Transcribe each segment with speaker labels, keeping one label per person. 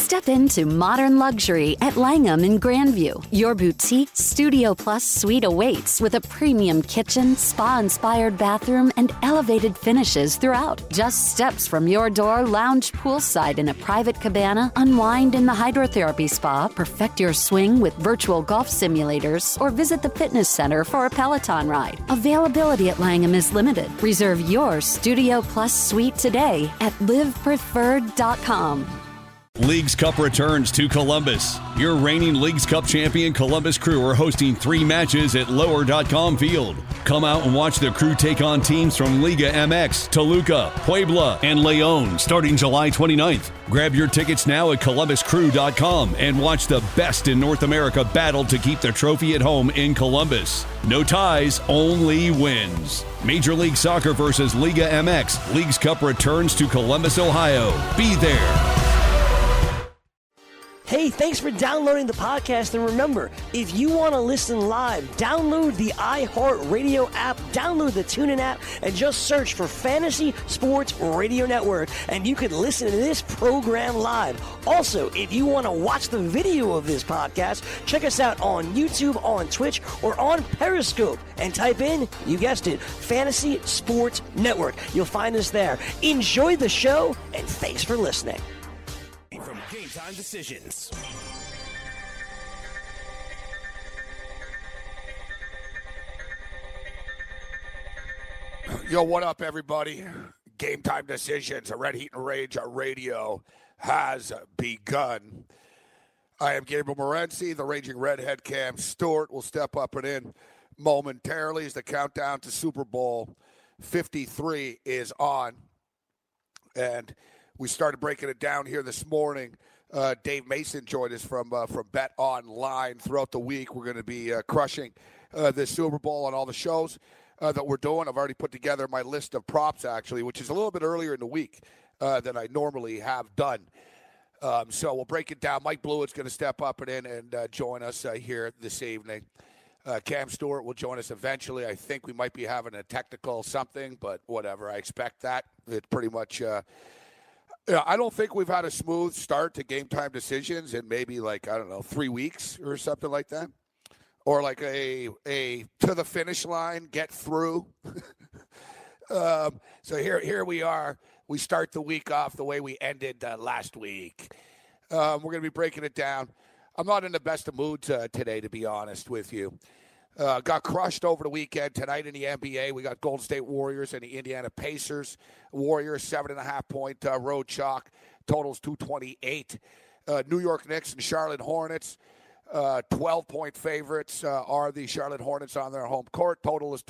Speaker 1: Step into modern luxury at Langham in Grandview. Your boutique Studio Plus suite awaits with a premium kitchen, spa-inspired bathroom, and elevated finishes throughout. Just steps from your door, lounge poolside in a private cabana, unwind in the hydrotherapy spa, perfect your swing with virtual golf simulators, or visit the fitness center for a Peloton ride. Availability at Langham is limited. Reserve your Studio Plus suite today at livepreferred.com.
Speaker 2: Leagues Cup returns to Columbus. Your reigning Leagues Cup champion Columbus Crew are hosting 3 matches at Lower.com Field. Come out and watch the Crew take on teams from Liga MX, Toluca, Puebla, and León starting July 29th. Grab your tickets now at columbuscrew.com and watch the best in North America battle to keep the trophy at home in Columbus. No ties, only wins. Major League Soccer versus Liga MX. Leagues Cup returns to Columbus, Ohio. Be there.
Speaker 3: Hey, thanks for downloading the podcast. And remember, if you want to listen live, download the iHeartRadio app, download the TuneIn app, and just search for Fantasy Sports Radio Network, and you can listen to this program live. Also, if you want to watch the video of this podcast, check us out on YouTube, on Twitch, or on Periscope, and type in, you guessed it, Fantasy Sports Network. You'll find us there. Enjoy the show, and thanks for listening.
Speaker 4: From Game Time Decisions.
Speaker 5: Yo, what up, everybody? Game Time Decisions, a Red Heat and Rage radio has begun. I am Gabriel Morency, the Raging Redhead. Cam Stewart will step up and in momentarily as the countdown to Super Bowl 53 is on. And we started breaking it down here this morning. Dave Mason joined us from Bet Online. Throughout the week, we're going to be crushing this Super Bowl on all the shows that we're doing. I've already put together my list of props, actually, which is a little bit earlier in the week than I normally have done. So we'll break it down. Mike Blewett's going to step up and in and join us here this evening. Cam Stewart will join us eventually. I think we might be having a technical something, but whatever. I expect that. It's pretty much I don't think we've had a smooth start to Game Time Decisions in maybe 3 weeks or something like that. Or like a to the finish line, get through. So here we are. We start the week off the way we ended last week. We're going to be breaking it down. I'm not in the best of moods today, to be honest with you. Got crushed over the weekend. Tonight in the NBA, we got Golden State Warriors and the Indiana Pacers. Warriors, 7.5-point road chalk. Totals 228. New York Knicks and Charlotte Hornets. 12-point favorites are the Charlotte Hornets on their home court. Total is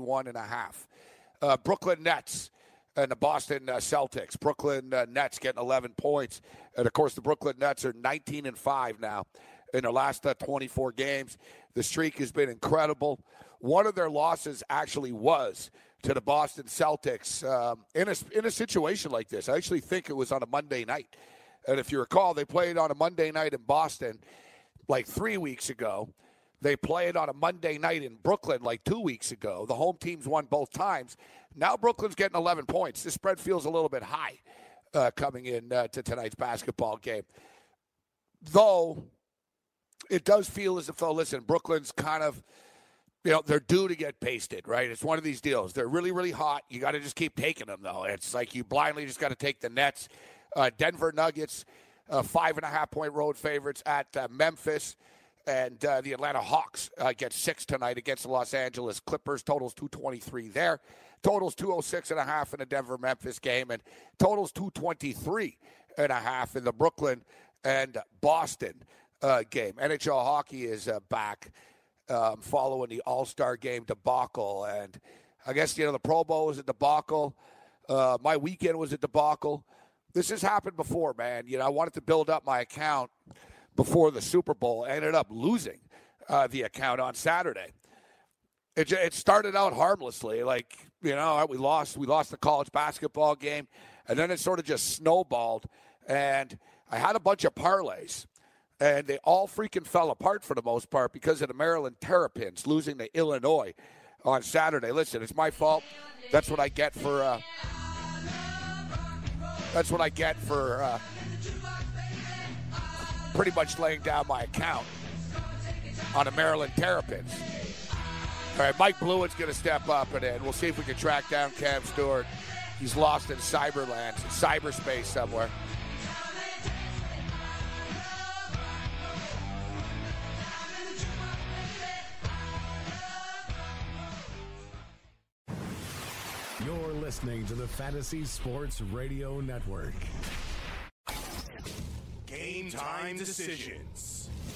Speaker 5: 221.5. Brooklyn Nets and the Boston Celtics. Brooklyn Nets getting 11 points. And, of course, the Brooklyn Nets are 19-5 now in their last 24 games. The streak has been incredible. One of their losses actually was to the Boston Celtics in a situation like this. I actually think it was on a Monday night. And if you recall, they played on a Monday night in Boston like 3 weeks ago. They played on a Monday night in Brooklyn like 2 weeks ago. The home teams won both times. Now Brooklyn's getting 11 points. This spread feels a little bit high coming in to tonight's basketball game. Though it does feel as if, listen, Brooklyn's kind of, they're due to get pasted, right? It's one of these deals. They're really, really hot. You got to just keep taking them, though. It's like you blindly just got to take the Nets. Denver Nuggets, 5.5-point road favorites at Memphis. And the Atlanta Hawks get 6 tonight against the Los Angeles Clippers. Totals 223 there. Totals 206.5 in the Denver-Memphis game. And totals 223.5 in the Brooklyn and Boston game. NHL hockey is back following the All-Star game debacle. And I guess, the Pro Bowl was a debacle. My weekend was a debacle. This has happened before, man. I wanted to build up my account before the Super Bowl. I ended up losing the account on Saturday. It started out harmlessly. We lost the college basketball game, and then it sort of just snowballed. And I had a bunch of parlays, and they all freaking fell apart for the most part because of the Maryland Terrapins losing to Illinois on Saturday. Listen, it's my fault. That's what I get for pretty much laying down my account on the Maryland Terrapins. All right, Mike Blewett's going to step up, and then we'll see if we can track down Cam Stewart. He's lost in cyberland, cyberspace somewhere.
Speaker 6: You're listening to the Fantasy Sports Radio Network.
Speaker 4: Game Time Decisions.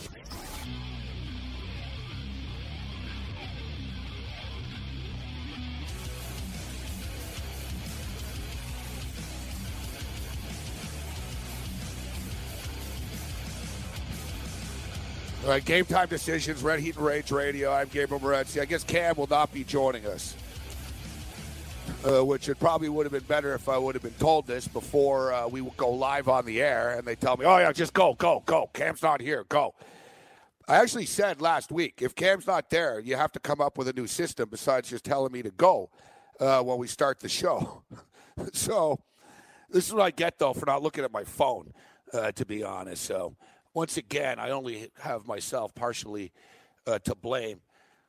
Speaker 5: All right, Game Time Decisions, Red Heat and Rage Radio. I'm Gabriel Morency. I guess Cam will not be joining us, which it probably would have been better if I would have been told this before we would go live on the air, and they tell me, oh, yeah, just go. Cam's not here, go. I actually said last week, if Cam's not there, you have to come up with a new system besides just telling me to go when we start the show. So this is what I get, though, for not looking at my phone, to be honest. So once again, I only have myself partially to blame.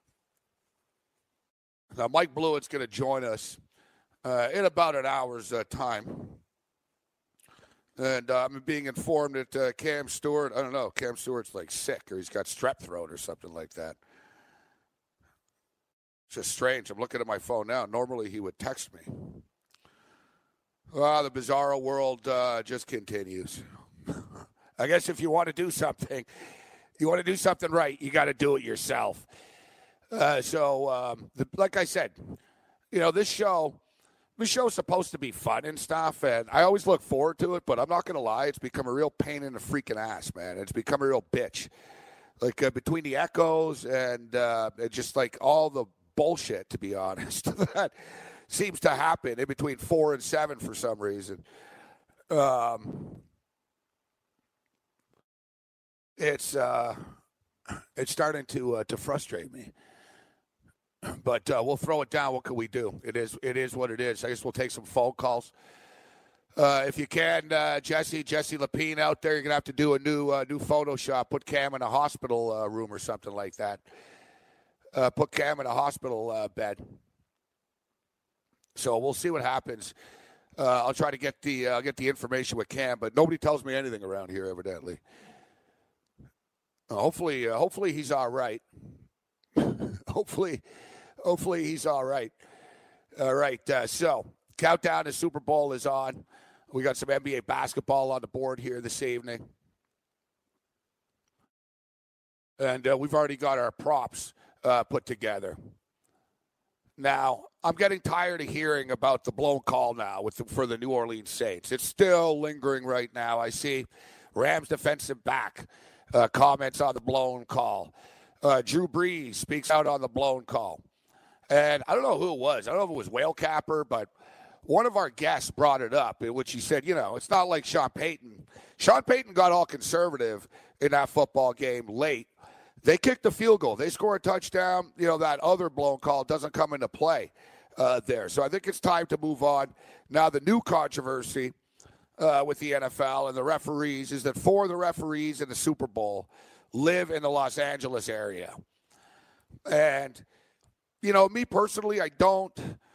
Speaker 5: Now, Mike Blewett's going to join us in about an hour's time. And I'm being informed that Cam Stewart, I don't know, Cam Stewart's like sick or he's got strep throat or something like that. It's just strange. I'm looking at my phone now. Normally he would text me. The bizarro world just continues. I guess if you want to do something, right, you got to do it yourself. Like I said, this show's supposed to be fun and stuff, and I always look forward to it, but I'm not going to lie, it's become a real pain in the freaking ass, man. It's become a real bitch. Like, between the echoes and just, like, all the bullshit, to be honest, that seems to happen in between 4 and 7 for some reason. It's starting to frustrate me. But we'll throw it down. What can we do? It is what it is. I guess we'll take some phone calls. If you can, Jesse Lapine out there, you're going to have to do a new Photoshop. Put Cam in a hospital room or something like that. Put Cam in a hospital bed. So we'll see what happens. I'll try to get the information with Cam, but nobody tells me anything around here, evidently. Hopefully he's all right. Hopefully he's all right. All right, so countdown to Super Bowl is on. We got some NBA basketball on the board here this evening. And we've already got our props put together. Now, I'm getting tired of hearing about the blown call now for the New Orleans Saints. It's still lingering right now. I see Rams defensive back comments on the blown call. Drew Brees speaks out on the blown call. And I don't know who it was. I don't know if it was Whale Capper, but one of our guests brought it up, in which he said, it's not like Sean Payton. Sean Payton got all conservative in that football game late. They kicked the field goal. They score a touchdown. That other blown call doesn't come into play there. So I think it's time to move on. Now, the new controversy with the NFL and the referees is that 4 of the referees in the Super Bowl live in the Los Angeles area. And, me personally, I don't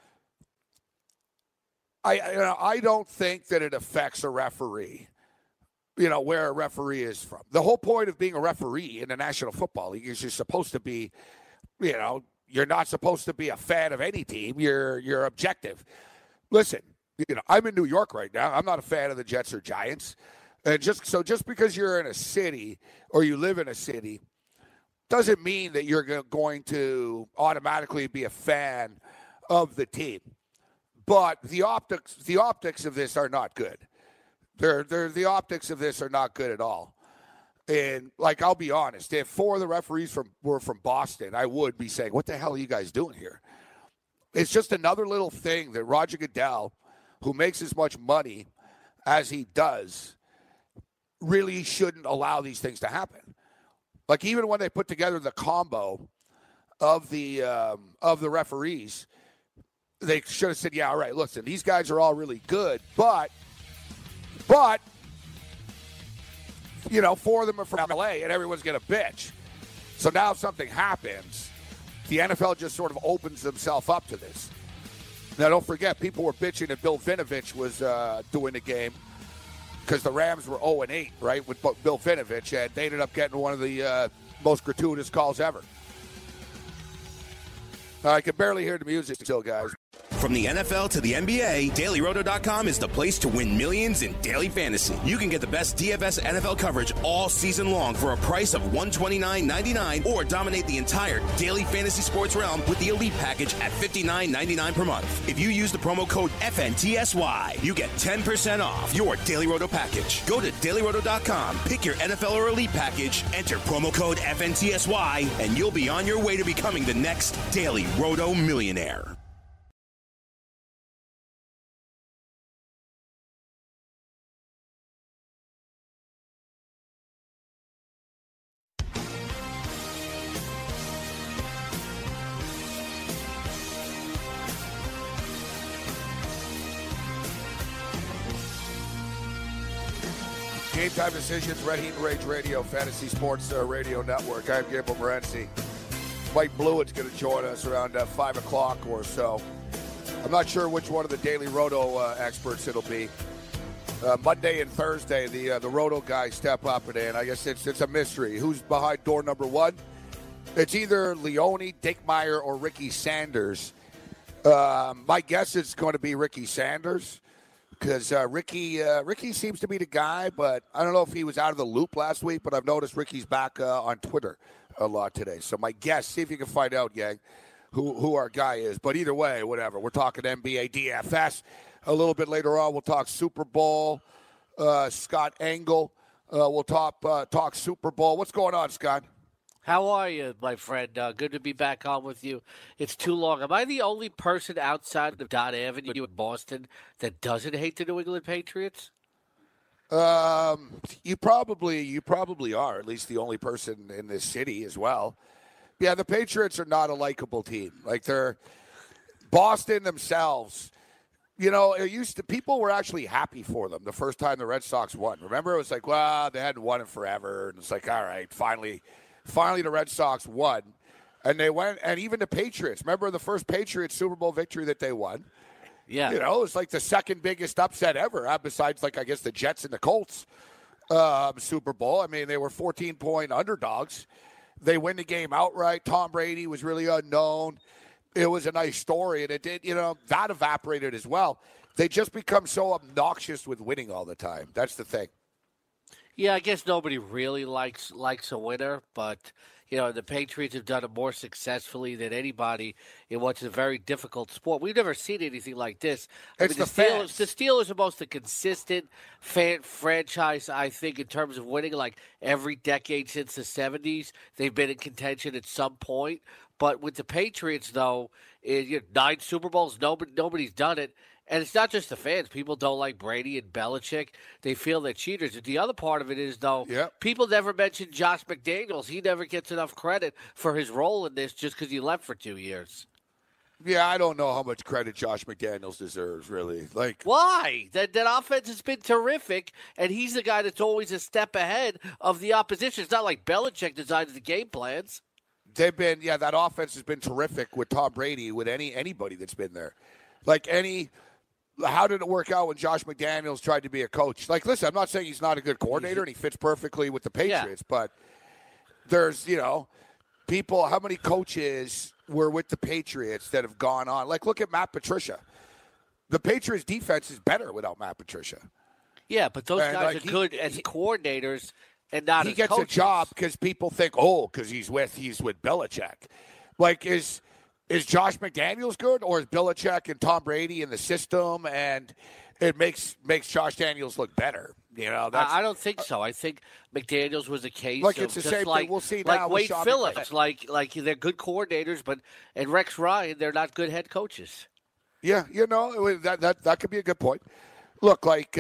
Speaker 5: think that it affects a referee, where a referee is from. The whole point of being a referee in the National Football League is you're supposed to be, you're not supposed to be a fan of any team. You're objective. Listen, I'm in New York right now. I'm not a fan of the Jets or Giants. And just because you're in a city or you live in a city doesn't mean that you're going to automatically be a fan of the team. But the optics of this are not good. The optics of this are not good at all. And, I'll be honest, if 4 of the referees were from Boston, I would be saying, what the hell are you guys doing here? It's just another little thing that Roger Goodell, who makes as much money as he does, really shouldn't allow these things to happen. Even when they put together the combo of the referees, they should have said, yeah, all right, listen, these guys are all really good, but 4 of them are from LA, and everyone's going to bitch. So now if something happens, the NFL just sort of opens themselves up to this. Now, don't forget, people were bitching that Bill Vinovich was doing the game because the Rams were 0-8, right, with Bill Vinovich, and they ended up getting one of the most gratuitous calls ever. I can barely hear the music still, guys.
Speaker 7: From the NFL to the NBA, DailyRoto.com is the place to win millions in daily fantasy. You can get the best DFS NFL coverage all season long for a price of $129.99 or dominate the entire daily fantasy sports realm with the Elite Package at $59.99 per month. If you use the promo code FNTSY, you get 10% off your Daily Roto package. Go to DailyRoto.com, pick your NFL or Elite Package, enter promo code FNTSY, and you'll be on your way to becoming the next Daily Roto millionaire.
Speaker 5: Game Time Decisions, Red Heat and Rage Radio, Fantasy Sports Radio Network. I'm Gabriel Morency. Mike Blewett's going to join us around 5 o'clock or so. I'm not sure which one of the Daily Roto experts it'll be. Monday and Thursday, the Roto guys step up and I guess it's a mystery. Who's behind door number 1? It's either Leone, Dinkmeyer, or Ricky Sanders. My guess is going to be Ricky Sanders. Because Ricky seems to be the guy, but I don't know if he was out of the loop last week, but I've noticed Ricky's back on Twitter a lot today. So my guess, see if you can find out, gang, who our guy is. But either way, whatever. We're talking NBA DFS. A little bit later on, we'll talk Super Bowl. Scott Engel will talk Super Bowl. What's going on, Scott?
Speaker 8: How are you, my friend? Good to be back on with you. It's too long. Am I the only person outside of Dot Avenue in Boston that doesn't hate the New England Patriots?
Speaker 5: You probably are. At least the only person in this city as well. Yeah, the Patriots are not a likable team. Like they're Boston themselves. It used to people were actually happy for them the first time the Red Sox won. Remember, it was like, well, they hadn't won it forever, and it's like, all right, finally the Red Sox won, and they went, and even the Patriots. Remember the first Patriots Super Bowl victory that they won?
Speaker 8: Yeah.
Speaker 5: It was like the second biggest upset ever, besides, I guess, the Jets and the Colts Super Bowl. I mean, they were 14-point underdogs. They win the game outright. Tom Brady was really unknown. It was a nice story, and it did, that evaporated as well. They just become so obnoxious with winning all the time. That's the thing.
Speaker 8: Yeah, I guess nobody really likes a winner, but the Patriots have done it more successfully than anybody in what's a very difficult sport. We've never seen anything like this. The Steelers are most consistent franchise, I think, in terms of winning. Like every decade since the 70s, they've been in contention at some point. But with the Patriots, though, 9 Super Bowls, nobody's done it. And it's not just the fans. People don't like Brady and Belichick. They feel they're cheaters. The other part of it is, though, people never mention Josh McDaniels. He never gets enough credit for his role in this just because he left for 2 years.
Speaker 5: Yeah, I don't know how much credit Josh McDaniels deserves, really.
Speaker 8: Why? That offense has been terrific, and he's the guy that's always a step ahead of the opposition. It's not like Belichick designs the game plans.
Speaker 5: That offense has been terrific with Tom Brady, with anybody that's been there. How did it work out when Josh McDaniels tried to be a coach? Listen, I'm not saying he's not a good coordinator and he fits perfectly with the Patriots, but there's, people, how many coaches were with the Patriots that have gone on? Look at Matt Patricia. The Patriots defense is better without Matt Patricia.
Speaker 8: Yeah, but those guys are good as coordinators and not as coaches. He
Speaker 5: gets a job because people think, because he's with Belichick. Is Josh McDaniels good, or is Belichick and Tom Brady in the system, and it makes Josh Daniels look better?
Speaker 8: I don't think so. I think McDaniels was a case
Speaker 5: it's the same thing. We'll see now.
Speaker 8: Wade Phillips, like they're good coordinators, and Rex Ryan, they're not good head coaches.
Speaker 5: Yeah, that could be a good point. Look, Mike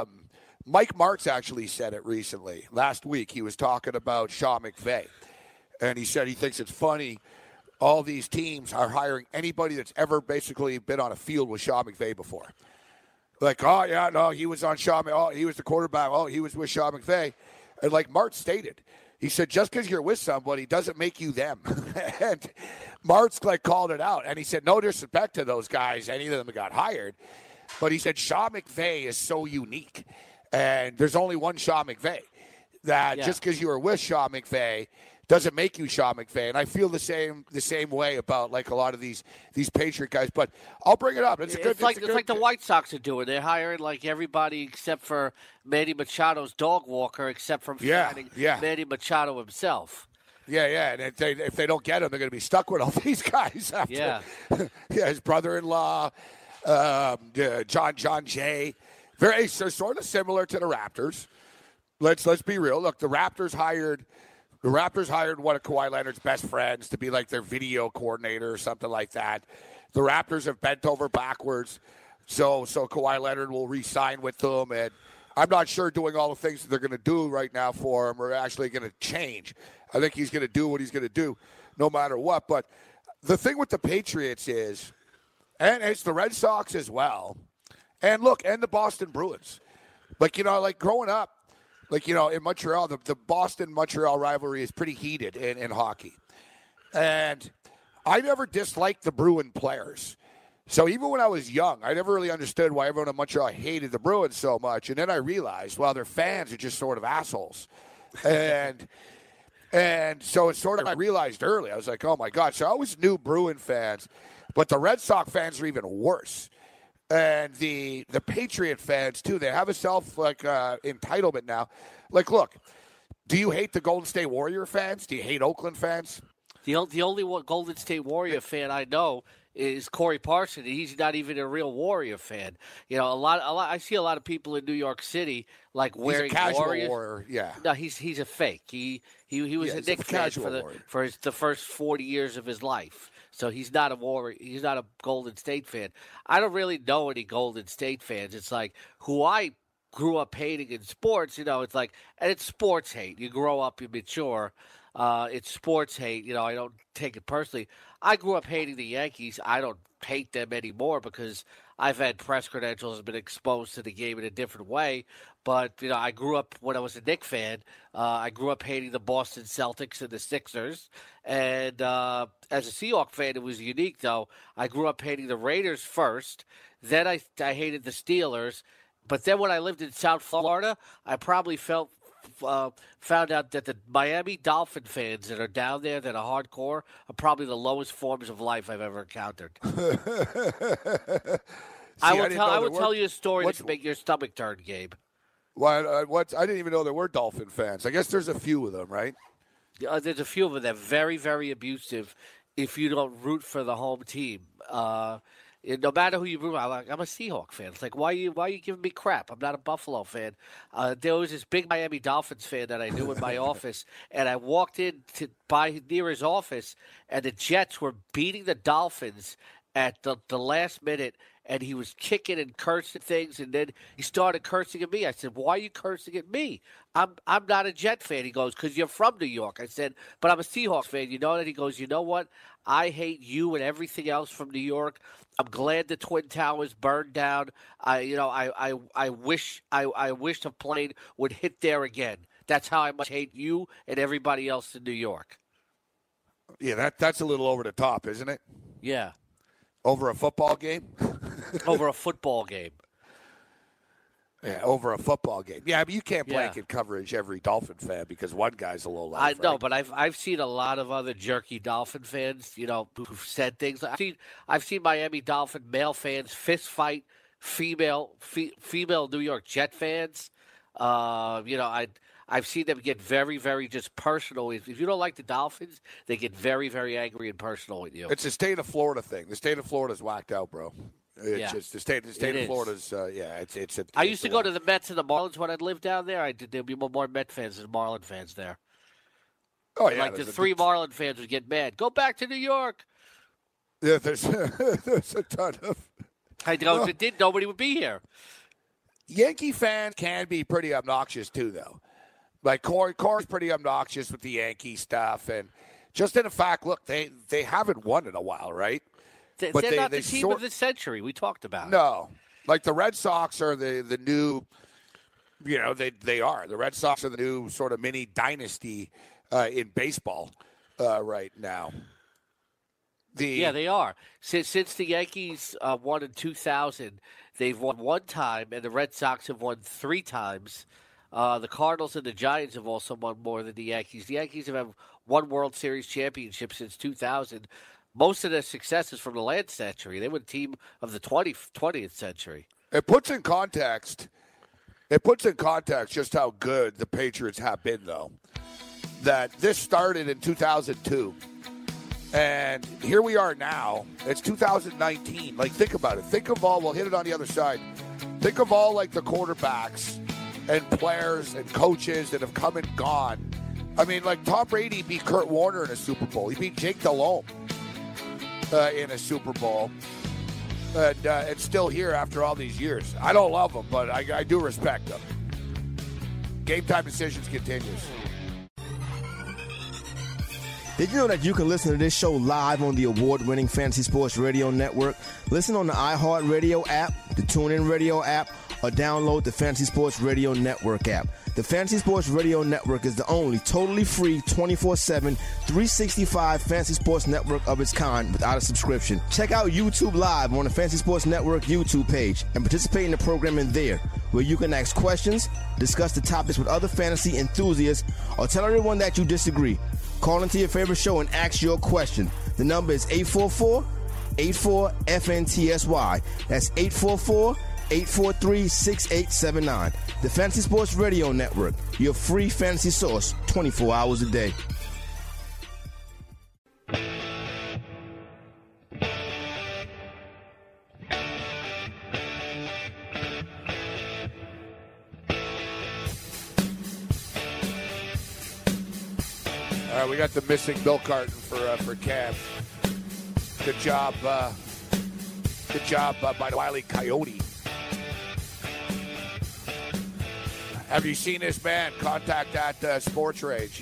Speaker 5: Martz actually said it recently. Last week, he was talking about Sean McVay, and he said he thinks it's funny. All these teams are hiring anybody that's ever basically been on a field with Sean McVay before. He was on Sean. He was the quarterback. He was with Sean McVay. And like Mart stated, he said, just because you're with somebody doesn't make you them. And Mart's like called it out. And he said, no disrespect to those guys, any of them got hired. But he said, Sean McVay is so unique. And there's only one Sean McVay. That just because you were with Sean McVay doesn't make you Sean McVay. And I feel the same way about like a lot of these Patriot guys. But I'll bring it up. It's
Speaker 8: like the White Sox are doing. They're hiring like everybody except for Manny Machado's dog walker, except for Manny Machado himself.
Speaker 5: Yeah. And if they don't get him, they're going to be stuck with all these guys after.
Speaker 8: Yeah.
Speaker 5: His brother-in-law, John Jay. Very sort of similar to the Raptors. Let's be real. Look, the Raptors hired one of Kawhi Leonard's best friends to be like their video coordinator or something like that. The Raptors have bent over backwards, so Kawhi Leonard will re-sign with them, and I'm not sure doing all the things that they're going to do right now for him are actually going to change. I think he's going to do what he's going to do no matter what. But the thing with the Patriots is, and it's the Red Sox as well, and look, and the Boston Bruins. Like, like growing up, like, in Montreal, the Boston-Montreal rivalry is pretty heated in hockey. And I never disliked the Bruin players. So even when I was young, I never really understood why everyone in Montreal hated the Bruins so much. And then I realized, well, their fans are just sort of assholes. And so it's sort of, I realized early, I was like, oh, my God. So I always knew Bruin fans, but the Red Sox fans are even worse. And the Patriot fans, too, they have a entitlement now. Like, look, do you hate the Golden State Warrior fans? Do you hate Oakland fans?
Speaker 8: The only Golden State Warrior fan I know is Corey Parson. He's not even a real Warrior fan. A lot. I see a lot of people in New York City like wearing
Speaker 5: he's a casual
Speaker 8: Warriors.
Speaker 5: Warrior. Yeah.
Speaker 8: No, he's a fake. He was a Knicks fan for the first 40 years of his life. So he's not a Warrior. He's not a Golden State fan. I don't really know any Golden State fans. It's like who I grew up hating in sports. It's like, and it's sports hate. You grow up, you mature. It's sports hate. I don't take it personally. I grew up hating the Yankees. I don't hate them anymore because I've had press credentials and been exposed to the game in a different way. But, I grew up when I was a Knicks fan. I grew up hating the Boston Celtics and the Sixers. And as a Seahawks fan, it was unique, though. I grew up hating the Raiders first. Then I hated the Steelers. But then when I lived in South Florida, I probably found out that the Miami Dolphin fans that are down there that are hardcore are probably the lowest forms of life I've ever encountered. I will tell you a story to make your stomach turn, Gabe.
Speaker 5: I didn't even know there were Dolphin fans. I guess there's a few of them, right?
Speaker 8: There's a few of them that are very, very abusive if you don't root for the home team. No matter who you root, I'm a Seahawks fan. It's like, why are you giving me crap? I'm not a Buffalo fan. There was this big Miami Dolphins fan that I knew in my office, and I walked in near his office, and the Jets were beating the Dolphins at the last minute, and he was kicking and cursing things, and then he started cursing at me. I said, why are you cursing at me? I'm not a Jet fan. He goes, because you're from New York. I said, but I'm a Seahawks fan. You know that? He goes, you know what? I hate you and everything else from New York. I'm glad the Twin Towers burned down. I wish a plane would hit there again. That's how I much hate you and everybody else in New York.
Speaker 5: Yeah, that's a little over the top, isn't it?
Speaker 8: Yeah.
Speaker 5: Over a football game?
Speaker 8: Over a football game.
Speaker 5: Yeah, over a football game. Yeah, but you can't blanket coverage every Dolphin fan because one guy's a low life.
Speaker 8: I know,
Speaker 5: right?
Speaker 8: but I've seen a lot of other jerky Dolphin fans, who've said things. I've seen Miami Dolphin male fans fist fight female New York Jet fans. I've seen them get very, very just personal. If you don't like the Dolphins, they get very, very angry and personal with you.
Speaker 5: It's a state of Florida thing. The state of Florida's whacked out, bro. It's just the state of Florida's.
Speaker 8: I used to go to the Mets and the Marlins when I lived down there. There'd be more Met fans than Marlin fans there.
Speaker 5: Oh yeah,
Speaker 8: like the three Marlin fans would get mad. Go back to New York.
Speaker 5: Yeah, there's a ton of.
Speaker 8: Nobody would be here.
Speaker 5: Yankee fans can be pretty obnoxious too, though. Like Corey's pretty obnoxious with the Yankee stuff, and just in the fact, look, they haven't won in a while, right?
Speaker 8: They're not the team of the century. We talked about.
Speaker 5: No, like the Red Sox are the new You know, they are. The Red Sox are the new sort of mini dynasty in baseball right now.
Speaker 8: Yeah, they are. Since the Yankees won in 2000, they've won one time, and the Red Sox have won 3 times. The Cardinals and the Giants have also won more than the Yankees. The Yankees have had 1 World Series championship since 2000. Most of their success is from the last century. They were a team of the 20th century.
Speaker 5: It puts in context just how good the Patriots have been, though. That this started in 2002. And here we are now. It's 2019. Like, think about it. Think of all, we'll hit it on the other side. Think of all, like, the quarterbacks and players and coaches that have come and gone. I mean, like, Tom Brady beat Kurt Warner in a Super Bowl. He beat Jake Delhomme in a Super Bowl. And still here after all these years. I don't love him, but I do respect him. Game Time Decisions continues.
Speaker 9: Did you know that you can listen to this show live on the award-winning Fantasy Sports Radio Network? Listen on the iHeartRadio app, the TuneIn Radio app, or download the Fantasy Sports Radio Network app. The Fantasy Sports Radio Network is the only totally free 24/7, 365 fantasy sports network of its kind without a subscription. Check out YouTube Live on the Fantasy Sports Network YouTube page and participate in the programming there, where you can ask questions, discuss the topics with other fantasy enthusiasts, or tell everyone that you disagree. Call into your favorite show and ask your question. The number is 844-84-FNTSY. That's 844-843-6879. The Fantasy Sports Radio Network, your free fantasy source 24 hours a day.
Speaker 5: All right, we got the missing milk carton for Cam. Good job by the Wile E. Coyote. Have you seen this man? Contact at Sports Rage.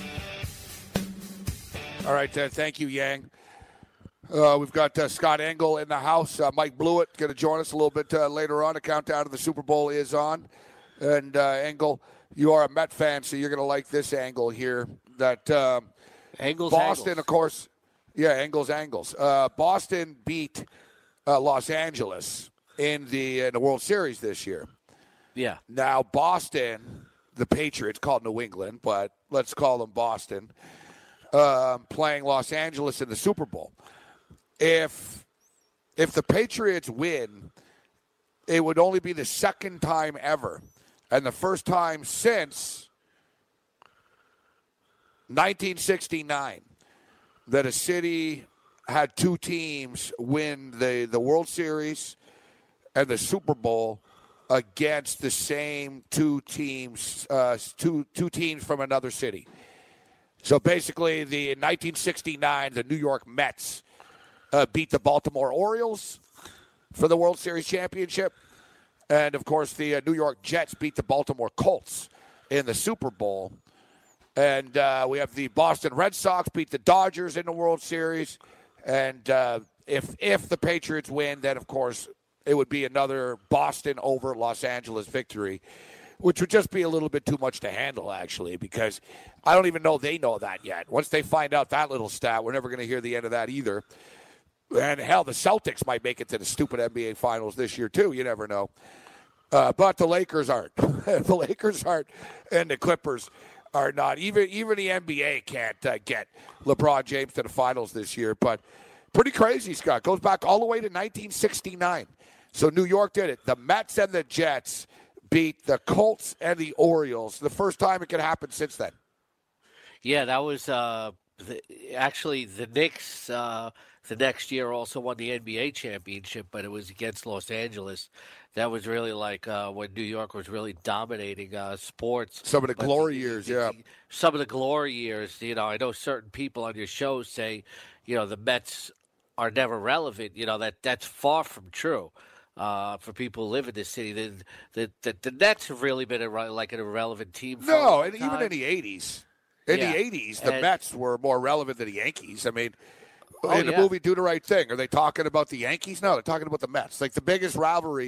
Speaker 5: All right, thank you, Yang. We've got Scott Engel in the house. Mike Blewett going to join us a little bit later on. The countdown to the Super Bowl is on. And Engel, you are a Met fan, so you're going to like this angle here. That Boston, of course. Yeah, Angles. Boston beat Los Angeles in the World Series this year.
Speaker 8: Yeah.
Speaker 5: Now, Boston, the Patriots, called New England, but let's call them Boston, playing Los Angeles in the Super Bowl. If the Patriots win, it would only be the second time ever, and the first time since 1969 that a city had 2 teams win the World Series and the Super Bowl against the same 2 teams, two teams from another city. So basically, in 1969, the New York Mets beat the Baltimore Orioles for the World Series championship. And, of course, the New York Jets beat the Baltimore Colts in the Super Bowl. And we have the Boston Red Sox beat the Dodgers in the World Series. And if the Patriots win, then, of course, it would be another Boston over Los Angeles victory, which would just be a little bit too much to handle, actually, because I don't even know they know that yet. Once they find out that little stat, we're never going to hear the end of that either. And, hell, the Celtics might make it to the stupid NBA Finals this year, too. You never know. But the Lakers aren't. The Lakers aren't, and the Clippers are not. Even the NBA can't get LeBron James to the Finals this year. But pretty crazy, Scott. Goes back all the way to 1969. So New York did it. The Mets and the Jets beat the Colts and the Orioles. The first time it could happen since then.
Speaker 8: Yeah, that was actually the Knicks. The next year also won the NBA championship, but it was against Los Angeles. That was really like when New York was really dominating sports.
Speaker 5: Some of the glory years, yeah.
Speaker 8: Some of the glory years. You know, I know certain people on your show say, you know, the Mets are never relevant. You know, that's far from true. For people who live in this city, the Nets have really been like an irrelevant team. For
Speaker 5: no, and even in the 80s. In the 80s, the Mets were more relevant than the Yankees. I mean, in the movie Do the Right Thing, are they talking about the Yankees? No, they're talking about the Mets. Like the biggest rivalry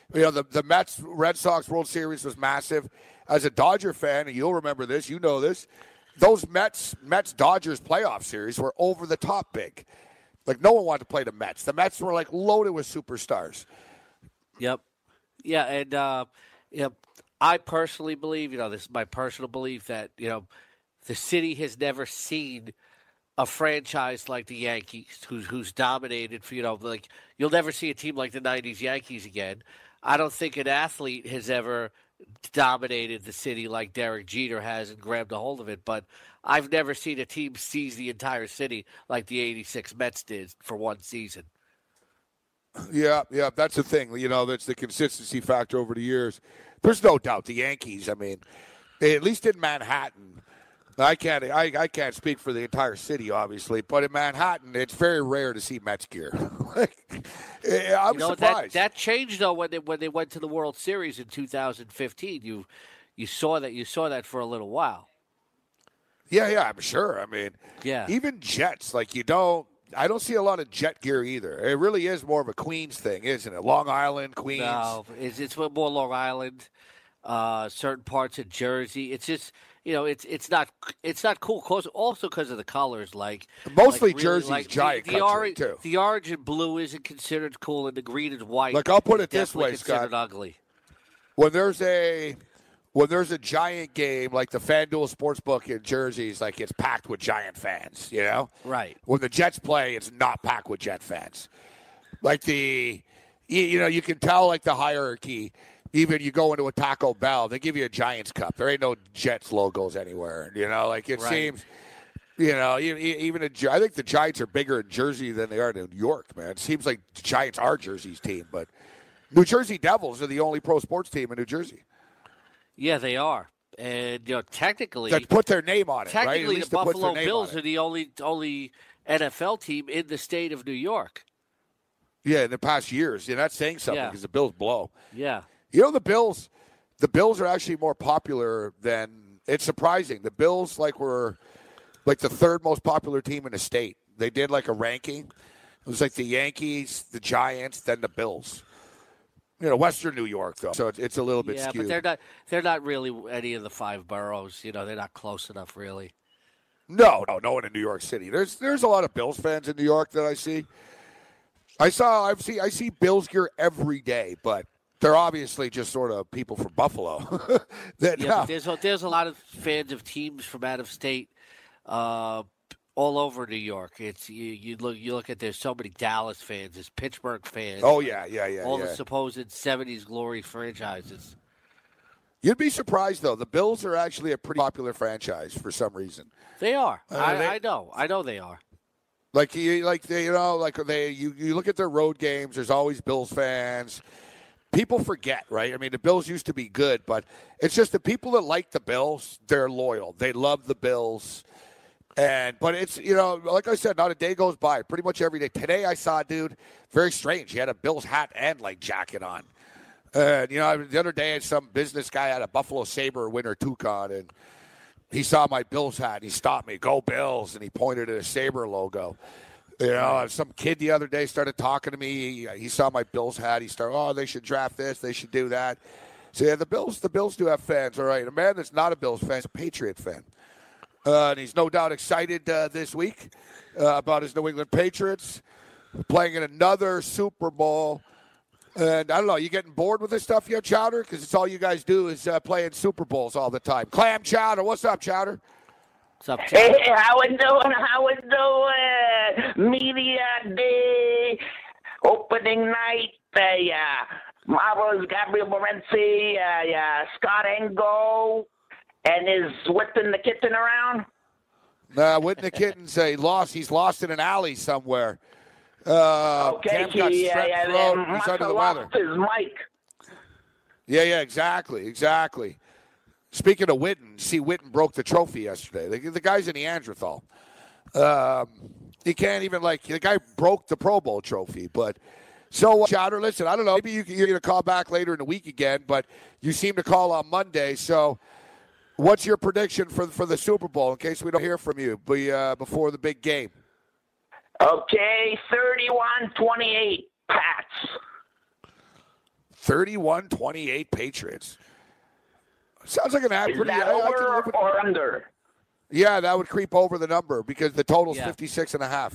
Speaker 5: You know, the Red Sox World Series was massive. As a Dodger fan, and you'll remember this, you know this, those Mets-Dodgers playoff series were over the top big. Like, no one wanted to play the Mets. The Mets were, like, loaded with superstars.
Speaker 8: Yep. Yeah, and I personally believe, this is my personal belief, that, the city has never seen a franchise like the Yankees who's dominated for, like, you'll never see a team like the 90s Yankees again. I don't think an athlete has ever dominated the city like Derek Jeter has and grabbed a hold of it, but I've never seen a team seize the entire city like the 86 Mets did for one season.
Speaker 5: Yeah, that's the thing. That's the consistency factor over the years. There's no doubt the Yankees, I mean, at least in Manhattan, I can't speak for the entire city, obviously, but in Manhattan, it's very rare to see Mets gear. I'm surprised.
Speaker 8: That changed though when they went to the World Series in 2015. You saw that for a little while.
Speaker 5: Yeah, I'm sure. I mean,
Speaker 8: yeah,
Speaker 5: even Jets, like I don't see a lot of Jet gear either. It really is more of a Queens thing, isn't it? Long Island, Queens.
Speaker 8: No, it's more Long Island. Certain parts of Jersey. It's just. It's not cool. Also because of the colors,
Speaker 5: mostly
Speaker 8: really,
Speaker 5: Jersey's giant country too.
Speaker 8: The orange and blue isn't considered cool, and the green and white.
Speaker 5: Like, I'll put it this way, Scott.
Speaker 8: Ugly.
Speaker 5: When there's a giant game like the FanDuel Sportsbook in Jersey, it's packed with Giant fans.
Speaker 8: Right.
Speaker 5: When the Jets play, it's not packed with Jet fans. Like you can tell the hierarchy. Even you go into a Taco Bell, they give you a Giants cup. There ain't no Jets logos anywhere. It seems, even I think the Giants are bigger in Jersey than they are in New York, man. It seems like the Giants are Jersey's team, but New Jersey Devils are the only pro sports team in New Jersey.
Speaker 8: Yeah, they are. And, technically.
Speaker 5: That put their name on it, right?
Speaker 8: Technically, the Buffalo Bills are the only NFL team in the state of New York.
Speaker 5: Yeah, in the past years. That's saying something because the Bills blow.
Speaker 8: Yeah.
Speaker 5: The Bills are actually more popular than – it's surprising. The Bills, were the third most popular team in the state. They did, a ranking. It was the Yankees, the Giants, then the Bills. Western New York, though. So it's a little bit skewed.
Speaker 8: But they're not really any of the five boroughs. They're not close enough, really.
Speaker 5: No one in New York City. There's a lot of Bills fans in New York that I see. I see Bills gear every day, but – they're obviously just sort of people from Buffalo.
Speaker 8: But there's a lot of fans of teams from out of state, all over New York. It's you look at there's so many Dallas fans, there's Pittsburgh fans.
Speaker 5: Oh yeah.
Speaker 8: All the supposed '70s glory franchises.
Speaker 5: You'd be surprised though. The Bills are actually a pretty popular franchise for some reason.
Speaker 8: They are. I know they are.
Speaker 5: You look at their road games. There's always Bills fans. People forget, right? I mean, the Bills used to be good, but it's just the people that like the Bills, they're loyal. They love the Bills. But it's, like I said, not a day goes by. Pretty much every day. Today I saw a dude, very strange. He had a Bills hat and, jacket on. The other day some business guy had a Buffalo Sabre winter toucan, and he saw my Bills hat, and he stopped me, "Go Bills," and he pointed at a Sabre logo. Some kid the other day started talking to me. He saw my Bills hat. He started, they should draft this. They should do that. So, yeah, the Bills do have fans, all right. A man that's not a Bills fan is a Patriot fan. And he's no doubt excited this week about his New England Patriots playing in another Super Bowl. And I don't know, you getting bored with this stuff yet, Chowder? Because it's all you guys do is play in Super Bowls all the time. Clam Chowder, what's up, Chowder?
Speaker 8: What's up, Chowder?
Speaker 10: Hey, how we doing? Media Day, opening night. Marvelous Gabriel Morency, Scott Engel, and is Witten the Kitten around?
Speaker 5: Witten the Kitten's he's lost in an alley somewhere.
Speaker 10: Okay,
Speaker 5: he's under the weather.
Speaker 10: His mic.
Speaker 5: Yeah, exactly. Speaking of Witten, see, Witten broke the trophy yesterday. The guy's a Neanderthal. He can't even, the guy broke the Pro Bowl trophy. But, so, Chowder, listen, I don't know. Maybe you're going to call back later in the week again, but you seem to call on Monday. So, what's your prediction for the Super Bowl in case we don't hear from you before the big game?
Speaker 10: Okay, 31-28, Pats.
Speaker 5: 31-28 Patriots. Sounds like an act.
Speaker 10: Is that over or under?
Speaker 5: Yeah, that would creep over the number because the total's 56.5.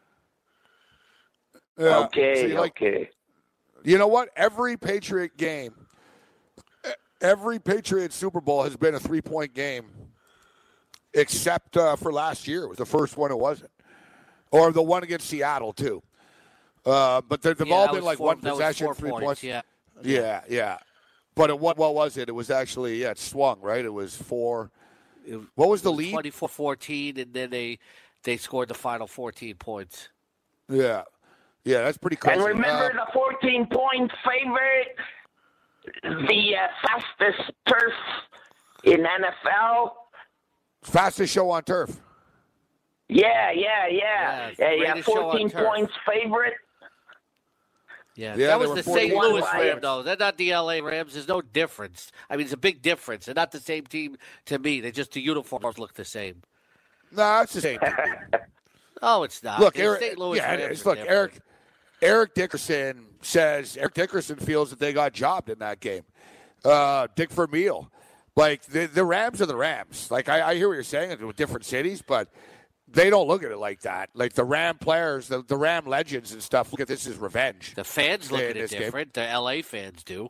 Speaker 10: Okay, okay.
Speaker 5: You know what? Every Patriot game, every Patriot Super Bowl has been a 3-point game, except for last year. It was the first one it wasn't. Or the one against Seattle, too. But they've all been like one possession, 3 points. Yeah. But what was it? It was actually, it swung, right? It was 4. What was the lead?
Speaker 8: 24-14, and then they scored the final 14 points.
Speaker 5: Yeah, that's pretty crazy.
Speaker 10: And remember the 14-point favorite, the fastest turf in NFL?
Speaker 5: Fastest show on turf.
Speaker 10: Yeah. 14
Speaker 8: points
Speaker 10: favorite.
Speaker 8: Yeah, that was the St. Louis Rams, though. They're not the L.A. Rams. There's no difference. I mean, it's a big difference. They're not the same team to me. The uniforms look the same.
Speaker 5: No, it's the same team.
Speaker 8: Oh, it's not.
Speaker 5: Look,
Speaker 8: St. Louis Rams.
Speaker 5: Look, Eric Dickerson feels that they got jobbed in that game. Dick Vermeil. Like, the Rams are the Rams. Like, I hear what you're saying with different cities, but they don't look at it like that. Like the Ram players, the Ram legends and stuff, look at this as revenge.
Speaker 8: The fans look at it different. The L.A. fans do.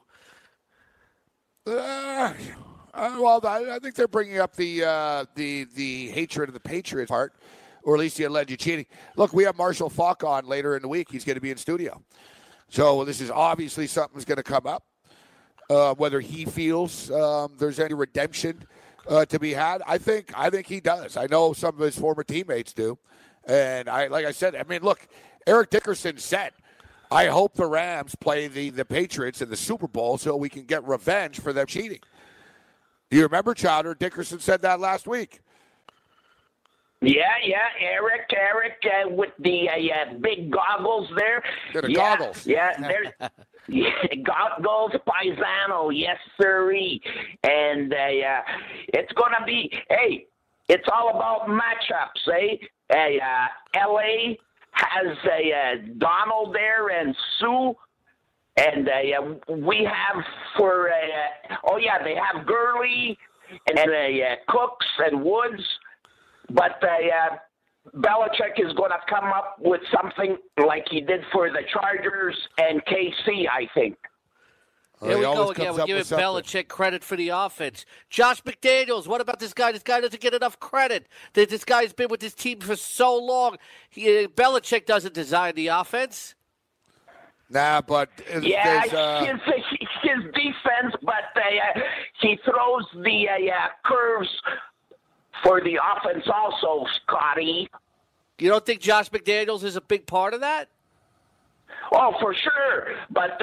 Speaker 5: Well, I think they're bringing up the hatred of the Patriots part, or at least the alleged cheating. Look, we have Marshall Faulk on later in the week. He's going to be in studio. So this is obviously something that's going to come up. Whether he feels there's any redemption to be had, I think he does. I know some of his former teammates do, and like I said, I mean, look, Eric Dickerson said, "I hope the Rams play the Patriots in the Super Bowl so we can get revenge for them cheating." You remember, Chowder? Dickerson said that last week.
Speaker 10: Yeah, Eric, with the big goggles there.
Speaker 5: Goggles.
Speaker 10: Yeah, goggles, paisano, yes, sirree. And it's going to be, it's all about matchups, L.A. has Donald there and Sue. And we have they have Gurley and Cooks and Woods. But Belichick is going to come up with something like he did for the Chargers and KC, I think.
Speaker 8: Here we go again. We're giving Belichick credit for the offense. Josh McDaniels, what about this guy? This guy doesn't get enough credit. This guy's been with this team for so long. Belichick doesn't design the offense.
Speaker 5: Nah, but
Speaker 10: his defense, but he throws the curves for the offense also, Scotty.
Speaker 8: You don't think Josh McDaniels is a big part of that?
Speaker 10: Oh, for sure. But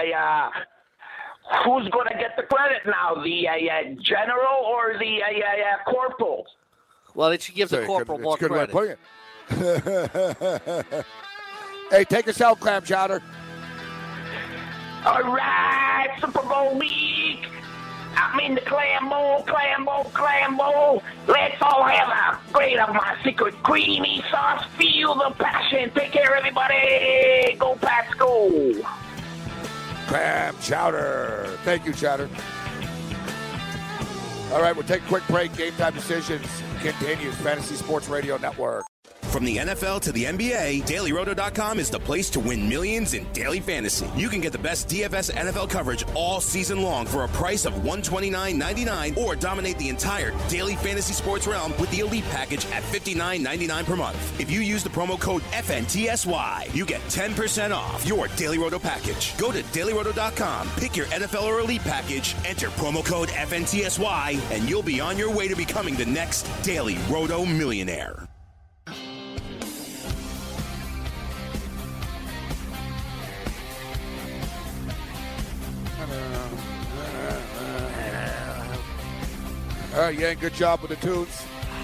Speaker 10: who's going to get the credit now, the general or the corporal?
Speaker 8: Well, it should give the corporal more credit.
Speaker 5: Hey, take us out, Clam Chowder.
Speaker 10: All right, Super Bowl week. I'm in the Clam Bowl. Let's all have a grate of my secret creamy sauce. Feel the passion. Take care, everybody. Go Pats, go.
Speaker 5: Clam Chowder. Thank you, Chowder. All right, we'll take a quick break. Game Time Decisions continues. Fantasy Sports Radio Network.
Speaker 7: From the NFL to the NBA, DailyRoto.com is the place to win millions in daily fantasy. You can get the best DFS NFL coverage all season long for a price of $129.99 or dominate the entire daily fantasy sports realm with the Elite Package at $59.99 per month. If you use the promo code FNTSY, you get 10% off your Daily Roto package. Go to DailyRoto.com, pick your NFL or Elite Package, enter promo code FNTSY, and you'll be on your way to becoming the next Daily Roto millionaire.
Speaker 5: All right, yeah, good job with the tunes.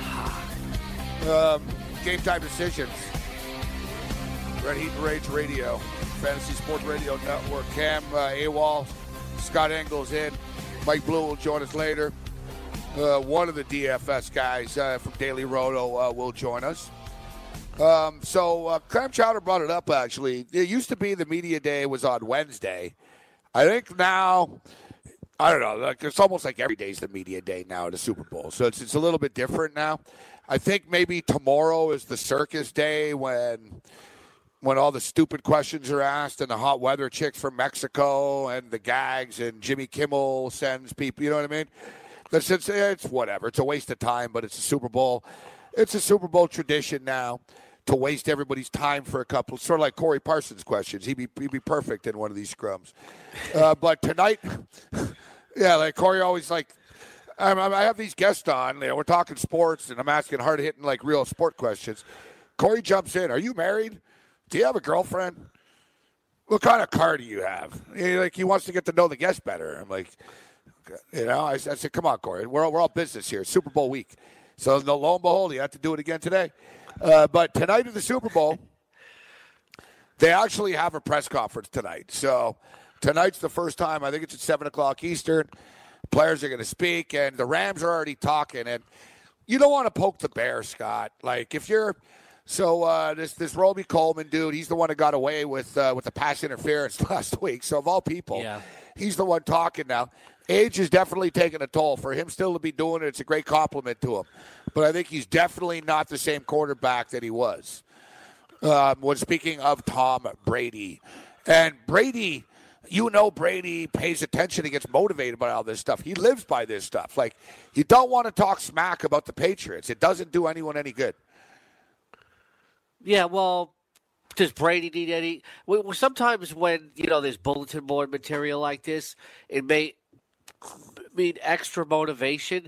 Speaker 5: Game Time Decisions. Red Heat and Rage Radio. Fantasy Sports Radio Network. Cam AWOL. Scott Engel's in. Mike Blue will join us later. One of the DFS guys from Daily Roto will join us. So Clam Chowder brought it up, actually. It used to be the media day was on Wednesday. I think now, I don't know, like it's almost like every day's the media day now at the Super Bowl. So it's a little bit different now. I think maybe tomorrow is the circus day when all the stupid questions are asked and the hot weather chicks from Mexico and the gags and Jimmy Kimmel sends people, you know what I mean? It's whatever. It's a waste of time, but it's a Super Bowl. It's a Super Bowl tradition now to waste everybody's time for a couple, sort of like Corey Parsons questions. He'd be perfect in one of these scrums. But tonight, yeah, like Corey always like, I have these guests on. You know, we're talking sports, and I'm asking hard-hitting, like, real sport questions. Corey jumps in. Are you married? Do you have a girlfriend? What kind of car do you have? He wants to get to know the guest better. I'm like, you know, I said, come on, Corey. We're all business here. Super Bowl week. So, lo and behold, you have to do it again today. But tonight in the Super Bowl, they actually have a press conference tonight. So tonight's the first time. I think it's at 7 o'clock Eastern. Players are going to speak, and the Rams are already talking. And you don't want to poke the bear, Scott. Like, if you're – so this Roby Coleman dude, he's the one that got away with the pass interference last week. So of all people, he's the one talking now. Age is definitely taking a toll. For him still to be doing it, it's a great compliment to him. But I think he's definitely not the same quarterback that he was. When speaking of Tom Brady. And Brady, you know Brady pays attention and gets motivated by all this stuff. He lives by this stuff. Like, you don't want to talk smack about the Patriots. It doesn't do anyone any good.
Speaker 8: Yeah, well, does Brady need any? Well, sometimes when, you know, there's bulletin board material like this, it may mean extra motivation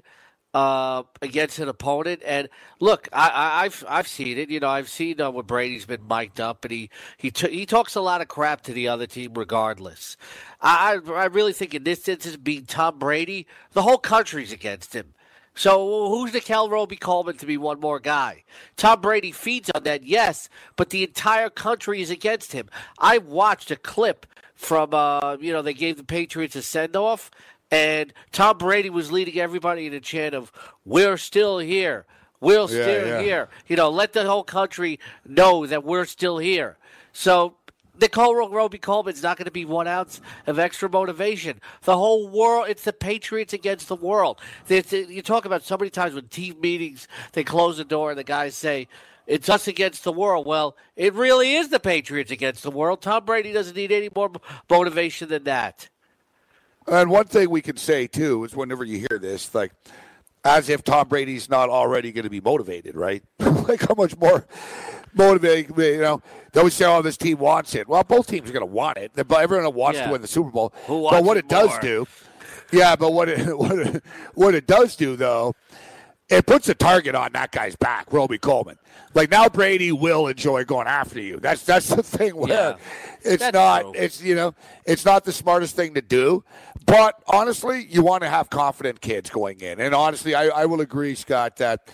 Speaker 8: against an opponent. And look, I've seen it. You know, I've seen when Brady's been mic'd up, and he talks a lot of crap to the other team regardless. I really think in this instance, being Tom Brady, the whole country's against him. So who's the Cal Roby Coleman to be one more guy? Tom Brady feeds on that, yes, but the entire country is against him. I watched a clip from, they gave the Patriots a send-off, and Tom Brady was leading everybody in a chant of, we're still here. We're still here. You know, let the whole country know that we're still here. So Nicole Roby Coleman's not going to be 1 ounce of extra motivation. The whole world, it's the Patriots against the world. You talk about so many times when team meetings, they close the door and the guys say, it's us against the world. Well, it really is the Patriots against the world. Tom Brady doesn't need any more motivation than that.
Speaker 5: And one thing we can say, too, is whenever you hear this, like, as if Tom Brady's not already going to be motivated, right? Like, how much more motivating, you know? They always say, oh, this team wants it. Well, both teams are going to want it. Everyone wants to win the Super Bowl. But what it does do, but what it does do, though, it puts a target on that guy's back, Roby Coleman. Like, now Brady will enjoy going after you. That's the thing where it's not the smartest thing to do. But honestly, you want to have confident kids going in. And honestly, I will agree, Scott, that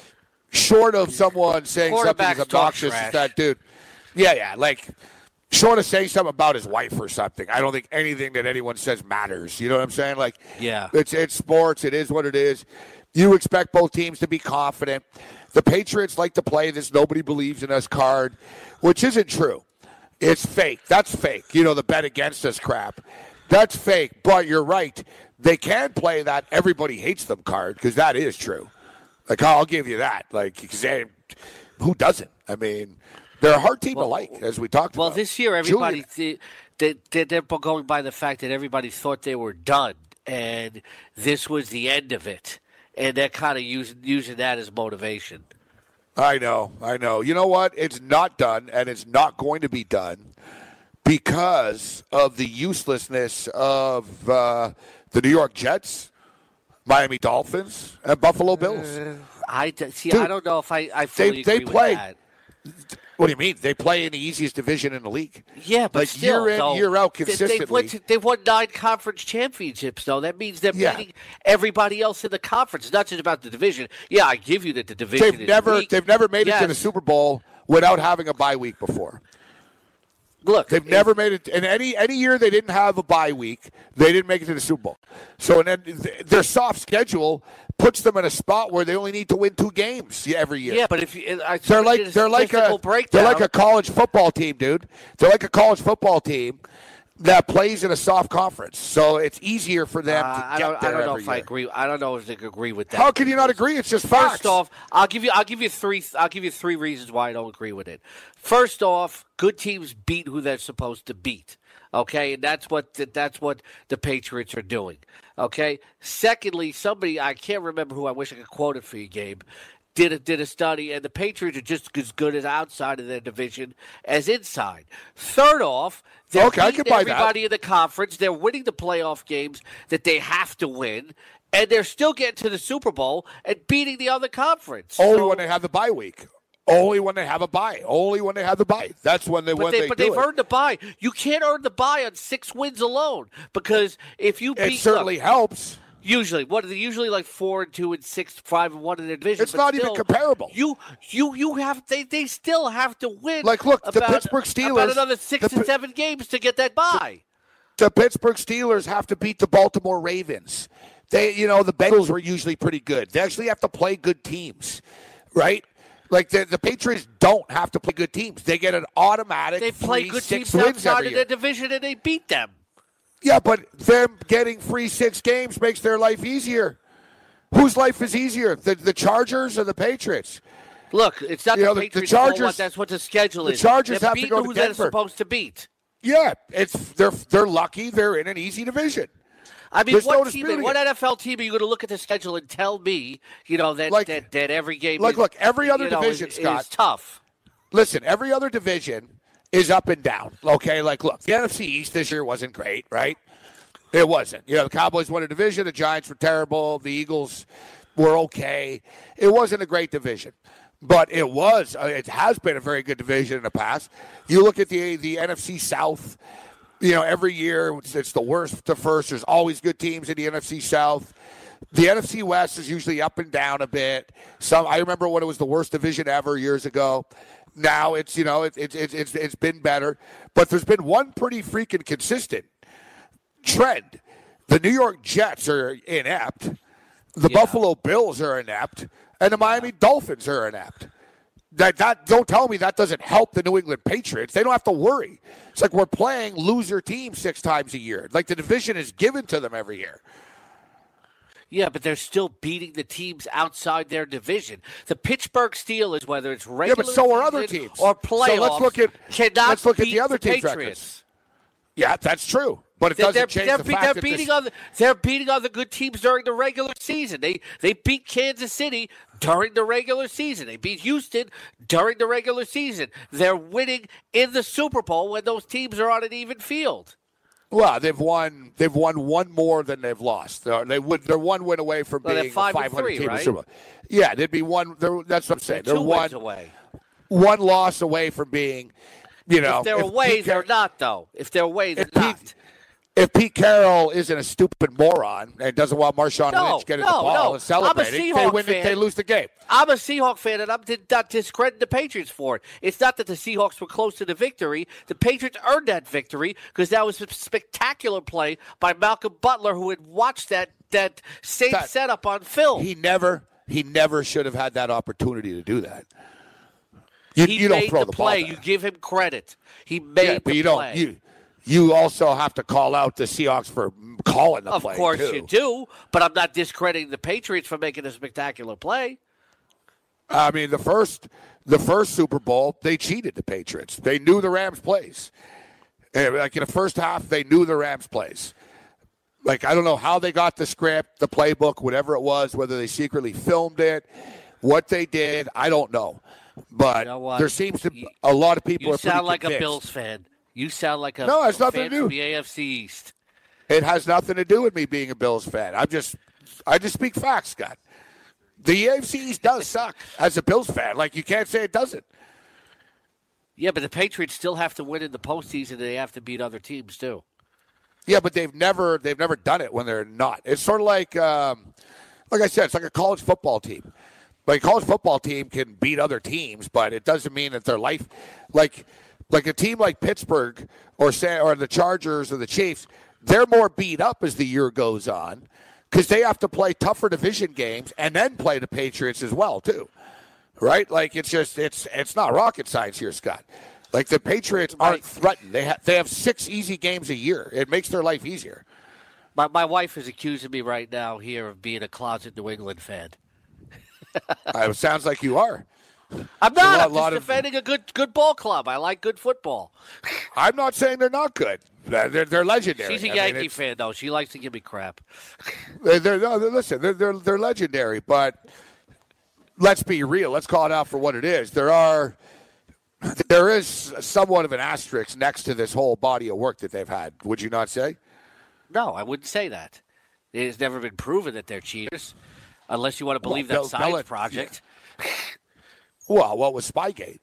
Speaker 5: short of someone saying something as obnoxious as that dude. Like, short of saying something about his wife or something, I don't think anything that anyone says matters. You know what I'm saying? Like, it's sports. It is what it is. You expect both teams to be confident. The Patriots like to play this nobody believes in us card, which isn't true. It's fake. That's fake. You know, the bet against us crap. That's fake. But you're right. They can play that everybody hates them card, because that is true. Like, I'll give you that. Like, who doesn't? I mean, they're a hard team to like, as we talked about.
Speaker 8: Well, this year, everybody, they're going by the fact that everybody thought they were done, and this was the end of it. And they're kind of using that as motivation.
Speaker 5: I know. You know what? It's not done, and it's not going to be done because of the uselessness of the New York Jets, Miami Dolphins, and Buffalo Bills.
Speaker 8: I don't know if I fully agree with that.
Speaker 5: What do you mean? They play in the easiest division in the league.
Speaker 8: Yeah, but
Speaker 5: like
Speaker 8: still,
Speaker 5: year in, year out, consistently.
Speaker 8: They've won 9 conference championships, though. That means they're beating everybody else in the conference. It's not just about the division. Yeah, I give you that the division
Speaker 5: They've never made it to the Super Bowl without having a bye week before.
Speaker 8: Look,
Speaker 5: they've never made it in any year they didn't have a bye week. They didn't make it to the Super Bowl. So, and then their soft schedule puts them in a spot where they only need to win 2 games every year.
Speaker 8: Yeah, but if
Speaker 5: they're like a college football team, dude. They're like a college football team, that plays in a soft conference, so it's easier for them to get there.
Speaker 8: I don't know
Speaker 5: every
Speaker 8: if
Speaker 5: year.
Speaker 8: I agree. I don't know if I agree with that.
Speaker 5: How can you not agree? It's just facts.
Speaker 8: First off, I'll give you three reasons why I don't agree with it. First off, good teams beat who they're supposed to beat. Okay, and that's what the Patriots are doing. Okay. Secondly, somebody, I can't remember who, I wish I could quote it for you, Gabe, did a study, and the Patriots are just as good as outside of their division as inside. Third off, they're beating everybody in the conference. They're winning the playoff games that they have to win, and they're still getting to the Super Bowl and beating the other conference.
Speaker 5: Only when they have the bye week. Only when they have a bye. Only when they have the bye. That's when they win.
Speaker 8: But they've earned the bye. You can't earn the bye on 6 wins alone, because if you beat,
Speaker 5: it certainly helps.
Speaker 8: Usually, what are they usually like 4-2 and 6-5-1 in their division?
Speaker 5: It's not even comparable.
Speaker 8: You have they still have to win.
Speaker 5: Like, look, the Pittsburgh Steelers
Speaker 8: about another 6 and 7 games to get that bye.
Speaker 5: The Pittsburgh Steelers have to beat the Baltimore Ravens. The Bengals were usually pretty good. They actually have to play good teams, right? Like the Patriots don't have to play good teams. They get an automatic.
Speaker 8: They play good
Speaker 5: 6
Speaker 8: teams
Speaker 5: wins
Speaker 8: outside
Speaker 5: every
Speaker 8: of
Speaker 5: year.
Speaker 8: their division, and they beat them.
Speaker 5: Yeah, but them getting free 6 games makes their life easier. Whose life is easier, the Chargers or the Patriots?
Speaker 8: Look, it's not the Patriots' fault. That's what the schedule is.
Speaker 5: The Chargers
Speaker 8: they're
Speaker 5: have to go to
Speaker 8: who
Speaker 5: Denver.
Speaker 8: They're supposed to beat.
Speaker 5: Yeah, they're lucky. They're in an easy division.
Speaker 8: I mean,
Speaker 5: There's
Speaker 8: what
Speaker 5: NFL
Speaker 8: team are you going to look at the schedule and tell me, that every game
Speaker 5: look, every other division, Scott,
Speaker 8: is tough.
Speaker 5: Listen, every other division is up and down, okay? Like, look, the NFC East this year wasn't great, right? It wasn't. The Cowboys won a division. The Giants were terrible. The Eagles were okay. It wasn't a great division. But it has been a very good division in the past. You look at the NFC South, every year it's the worst to first. There's always good teams in the NFC South. The NFC West is usually up and down a bit. I remember when it was the worst division ever years ago. Now it's been better. But there's been one pretty freaking consistent trend. The New York Jets are inept. The Buffalo Bills are inept. And the Miami Dolphins are inept. That don't tell me that doesn't help the New England Patriots. They don't have to worry. It's like we're playing loser teams 6 times a year. Like the division is given to them every year.
Speaker 8: Yeah, but they're still beating the teams outside their division. The Pittsburgh Steelers, whether it's regular
Speaker 5: but so are other teams
Speaker 8: or playoffs,
Speaker 5: so let's look at the other teams'
Speaker 8: Patriots.
Speaker 5: Records. Yeah, that's true. But it doesn't change the fact that
Speaker 8: they're beating other good teams during the regular season. They beat Kansas City during the regular season. They beat Houston during the regular season. They're winning in the Super Bowl when those teams are on an even field.
Speaker 5: Well, they've won one more than they've lost. They're one win away from being a 500 team in the Super Bowl. Yeah, they'd be one. That's what I'm saying. They're
Speaker 8: 2 wins away.
Speaker 5: One loss away from being,
Speaker 8: If they're away, they're not, though. If they're away, they're not.
Speaker 5: If Pete Carroll isn't a stupid moron and doesn't want Marshawn Lynch getting the ball and celebrating, they lose the game.
Speaker 8: I'm a Seahawk fan, and I'm not discrediting the Patriots for it. It's not that the Seahawks were close to the victory. The Patriots earned that victory because that was a spectacular play by Malcolm Butler, who had watched that same setup on film.
Speaker 5: He never should have had that opportunity to do that. You don't throw the
Speaker 8: play.
Speaker 5: ball.
Speaker 8: You give him credit. He made the play.
Speaker 5: You also have to call out the Seahawks for calling the play.
Speaker 8: Of course
Speaker 5: too.
Speaker 8: you do, but I'm not discrediting the Patriots for making a spectacular play.
Speaker 5: I mean, the first Super Bowl, they cheated the Patriots. They knew the Rams' plays. Like in the first half, they knew the Rams' plays. Like, I don't know how they got the script, the playbook, whatever it was, whether they secretly filmed it, what they did, I don't know. But there seems to be a lot of people.
Speaker 8: You sound like a Bills fan. You sound like a
Speaker 5: no, it's nothing
Speaker 8: fan
Speaker 5: to do.
Speaker 8: From the AFC East.
Speaker 5: It has nothing to do with me being a Bills fan. I just speak facts, Scott. The AFC East does suck as a Bills fan. Like, you can't say it doesn't.
Speaker 8: Yeah, but the Patriots still have to win in the postseason. They have to beat other teams too.
Speaker 5: Yeah, but they've never done it when they're not. It's sort of like I said, it's like a college football team. Like, a college football team can beat other teams, but it doesn't mean that their life, like a team like Pittsburgh or the Chargers or the Chiefs, they're more beat up as the year goes on because they have to play tougher division games and then play the Patriots as well too, right? Like, it's not rocket science here, Scott. Like the Patriots aren't threatened. They have 6 easy games a year. It makes their life easier.
Speaker 8: My wife is accusing me right now here of being a closet New England fan.
Speaker 5: It sounds like you are.
Speaker 8: I'm not. I'm just defending a good ball club. I like good football.
Speaker 5: I'm not saying they're not good. They're legendary.
Speaker 8: She's a Yankee fan, though. She likes to give me crap.
Speaker 5: Listen, they're legendary, but let's be real. Let's call it out for what it is. There is somewhat of an asterisk next to this whole body of work that they've had. Would you not say?
Speaker 8: No, I wouldn't say that. It has never been proven that they're cheaters, unless you want to believe that science project.
Speaker 5: Yeah. Well, what was Spygate?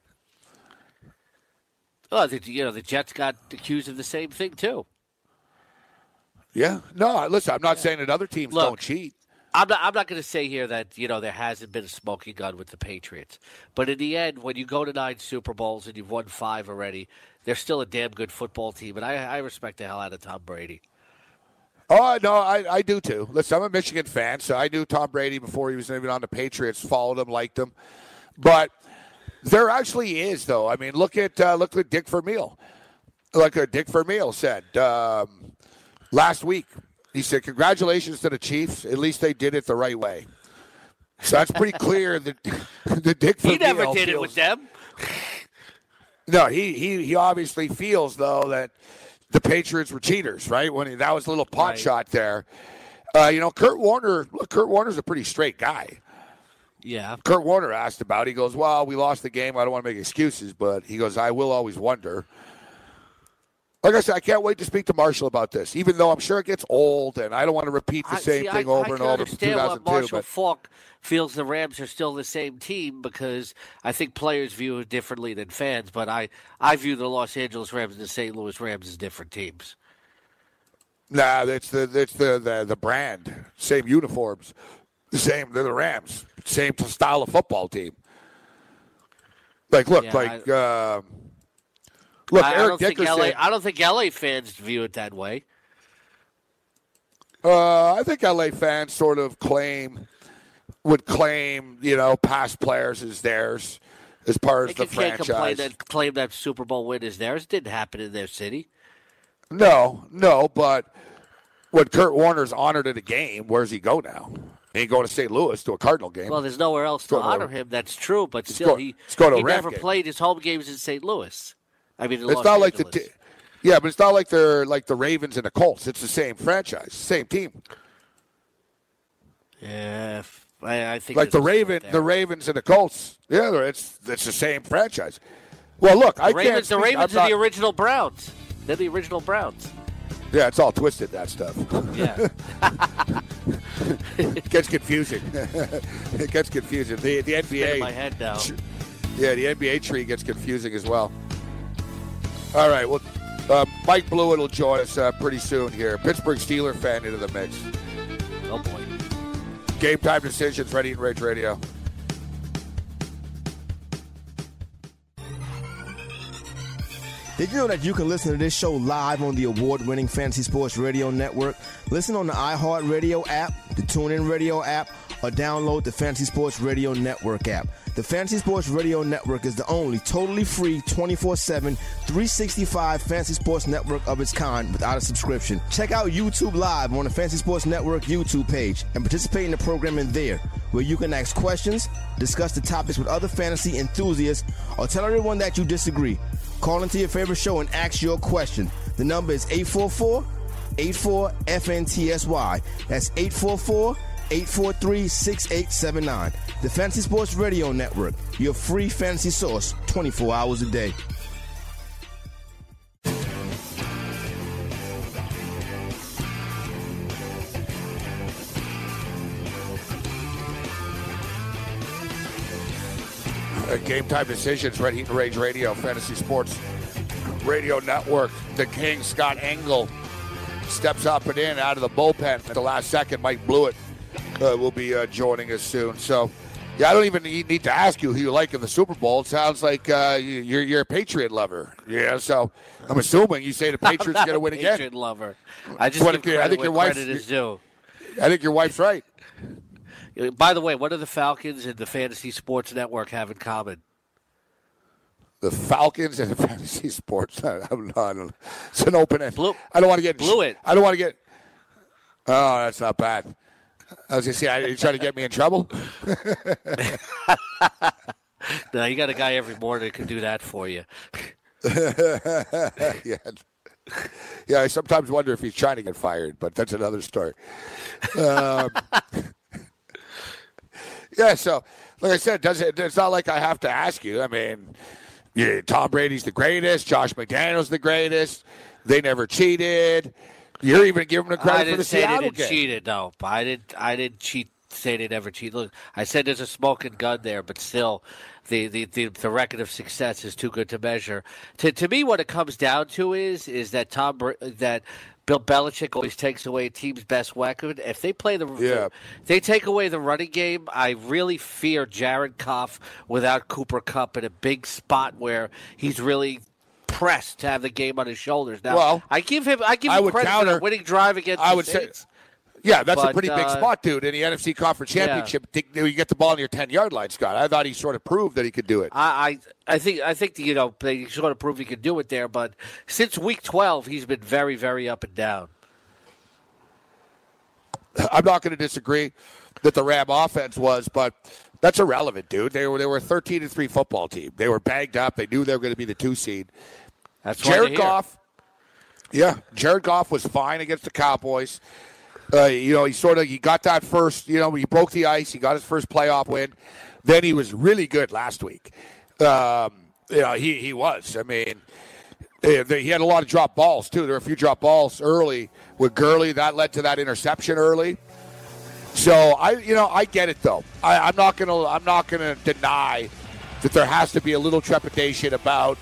Speaker 8: Oh, the Jets got accused of the same thing too.
Speaker 5: Yeah. No, listen, I'm not saying that other teams don't cheat.
Speaker 8: I'm not going to say here that there hasn't been a smoking gun with the Patriots, but in the end, when you go to 9 Super Bowls and you've won 5 already, they're still a damn good football team, and I respect the hell out of Tom Brady.
Speaker 5: Oh, no, I do too. Listen, I'm a Michigan fan, so I knew Tom Brady before he was even on the Patriots, followed him, liked him. But there actually is, though. I mean, look at Dick Vermeil. Like Dick Vermeil said last week. He said, congratulations to the Chiefs. At least they did it the right way. So that's pretty clear that the Dick Vermeil
Speaker 8: He never did it with them.
Speaker 5: No, he obviously feels, though, that the Patriots were cheaters, right? That was a little pot shot there. Kurt Warner's a pretty straight guy.
Speaker 8: Yeah.
Speaker 5: Kurt Warner asked about it. He goes, well, we lost the game. I don't want to make excuses, but he goes, I will always wonder. Like I said, I can't wait to speak to Marshall about this, even though I'm sure it gets old, and I don't want to repeat the same thing over and over from 2002. I understand why
Speaker 8: Marshall Faulk feels the Rams are still the same team, because I think players view it differently than fans, but I view the Los Angeles Rams and the St. Louis Rams as different teams.
Speaker 5: Nah, it's the brand. Same uniforms. They're the Rams. Same style of football team. Look, Eric Dickerson.
Speaker 8: I don't think LA fans view it that way.
Speaker 5: I think LA fans sort of would claim, past players as theirs as part of the franchise.
Speaker 8: Claim that Super Bowl win is theirs. It didn't happen in their city.
Speaker 5: No, but when Kurt Warner's honored at a game, where's he go now? He ain't going to St. Louis to a Cardinal game.
Speaker 8: Well, there's nowhere else to honor him. That's true, but still, he never played his home games in St. Louis. I mean,
Speaker 5: it's not like but it's not like they're like the Ravens and the Colts. It's the same franchise, same team.
Speaker 8: Yeah, I think
Speaker 5: like the Ravens and the Colts. Yeah, it's the same franchise. Well, look,
Speaker 8: the Ravens are the original Browns. They're the original Browns.
Speaker 5: Yeah, it's all twisted, that stuff.
Speaker 8: Yeah.
Speaker 5: It gets confusing. It gets confusing. The NBA.
Speaker 8: In my head now.
Speaker 5: Yeah, the NBA tree gets confusing as well. All right, well, Mike Blewett will join us pretty soon here. Pittsburgh Steelers fan into the mix.
Speaker 8: Oh, boy.
Speaker 5: Game Time Decisions, Ready and Rage Radio.
Speaker 9: Did you know that you can listen to this show live on the award-winning Fantasy Sports Radio Network? Listen on the iHeartRadio app, the TuneIn Radio app, or download the Fantasy Sports Radio Network app. The Fantasy Sports Radio Network is the only totally free 24/7, 365 fantasy sports network of its kind without a subscription. Check out YouTube Live on the Fantasy Sports Network YouTube page and participate in the programming there, where you can ask questions, discuss the topics with other fantasy enthusiasts, or tell everyone that you disagree. Call into your favorite show and ask your question. The number is 844-84-FNTSY. That's 844-843-6879. The Fantasy Sports Radio Network, your free fantasy source 24 hours a day.
Speaker 5: Game Time Decisions, Red Heat and Rage Radio, Fantasy Sports Radio Network. The King, Scott Engel, steps up and in out of the bullpen at the last second. Mike Blewett will be joining us soon. So, yeah, I don't even need to ask you who you like in the Super Bowl. It sounds like you're a Patriot lover. Yeah, so I'm assuming you say the Patriots going to win again.
Speaker 8: Patriot lover. I just give credit, I think your credit is due.
Speaker 5: I think your wife's right.
Speaker 8: By the way, what do the Falcons and the Fantasy Sports Network have in common?
Speaker 5: The Falcons and fantasy sports. I'm not. It's an open end. I don't want to get.
Speaker 8: Blew it.
Speaker 5: I don't want to get. Oh, that's not bad. I was going to say, are you trying to get me in trouble?
Speaker 8: No, you got a guy every morning that can do that for you.
Speaker 5: Yeah, I sometimes wonder if he's trying to get fired, but that's another story. Yeah, so like I said, it's not like I have to ask you. I mean, Tom Brady's the greatest. Josh McDaniels the greatest. They never cheated. You're even giving them credit for the Seattle game.
Speaker 8: I didn't say they cheated, no. I didn't say they never cheat. Look, I said there's a smoking gun there, but still, the record of success is too good to measure. To me, what it comes down to is that that Bill Belichick always takes away a team's best weapon. If they play they take away the running game, I really fear Jared Goff without Cooper Kupp in a big spot where he's really pressed to have the game on his shoulders. Now, I give him credit for the winning drive against the Saints.
Speaker 5: Yeah, that's a pretty big spot, dude. In the NFC Conference Championship, you get the ball on your 10-yard line, Scott. I thought he sort of proved that he could do it.
Speaker 8: I think they sort of proved he could do it there. But since Week 12, he's been very, very up and down.
Speaker 5: I'm not going to disagree that the Ram offense was, but that's irrelevant, dude. They were a 13-3 football team. They were banged up. They knew they were going to be the 2 seed.
Speaker 8: That's
Speaker 5: Jared Goff. Yeah, Jared Goff was fine against the Cowboys. He got that first, he broke the ice. He got his first playoff win. Then he was really good last week. He was. I mean, he had a lot of drop balls, too. There were a few drop balls early with Gurley. That led to that interception early. So, I get it, though. I'm not gonna deny that there has to be a little trepidation about